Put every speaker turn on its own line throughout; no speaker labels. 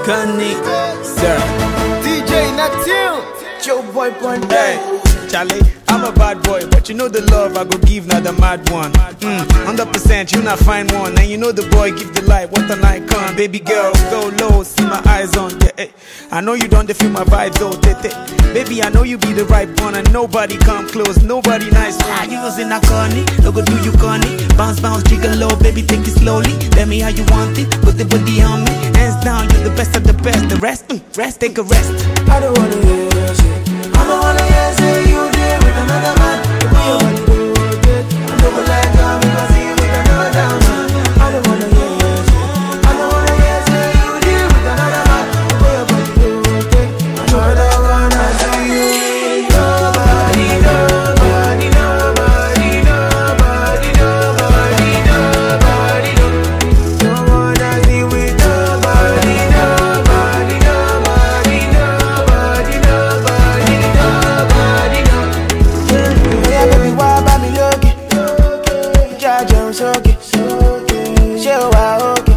Connie, sir.
DJ Natil, Joe Boy Point.
Hey, Charlie, I'm a bad boy, but you know the love I go give, not the mad one. 100%, you not find one, and you know the boy give the light. What an icon, baby girl, go low, see my eyes on. Yeah, I know you don't feel my vibes, oh, baby, I know you be the right one, and nobody come close, nobody nice one.
You was in a corny, no go do you corny. Bounce, bounce, jiggle low, baby, take it slowly. Tell me how you want it, put the booty on me. Hands down, you're the best of the best. The rest, rest, take a rest.
I don't wanna hear you say, I don't wanna hear say you there with another man. The way you want to do it, I don't like how we can see you with another man. I don't wanna hear you say, I don't wanna hear say you there with another man. The way you want to do it, I don't wanna see you with nobody, nobody, nobody, nobody, nobody, nobody, don't wanna see with nobody, nobody, nobody, nobody, nobody, nobody, no. Yeah, baby, why buy me looking? Judge, I'm so okay. Show I okay.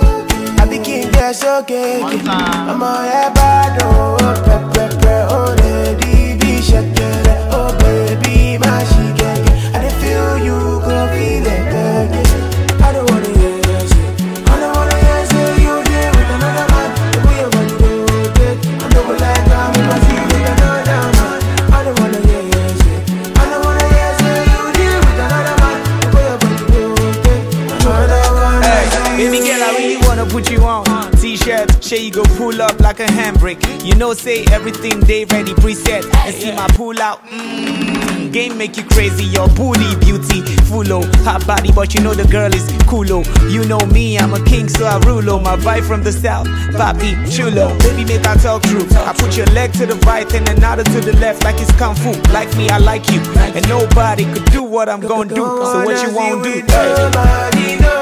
I be king, yes, okay. I'm on your bad, oh, pepper, oh, lady, be shaking. Oh, baby, my she get. I didn't feel you, go feel it, baby. I don't wanna hear you say, I don't wanna hear say you there with another man. The way you want to do it, I don't like how we can see with another man. I don't wanna hear you say, I don't wanna hear say you there with another man. The way you want to do it, I don't wanna see
Baby girl, I really wanna put you on T-shirt, shey you go pull up like a handbrake. You know say everything they ready preset. And see my pull out, game make you crazy. Your booty beauty, full hot body, but you know the girl is coolo. You know me, I'm a king, so I rule. My vibe from the south, papi chulo. Baby, make I talk true. I put your leg to the right and another to the left, like it's kung fu. Like me, I like you, and nobody could do what I'm gonna do. So what you won't do?
nobody,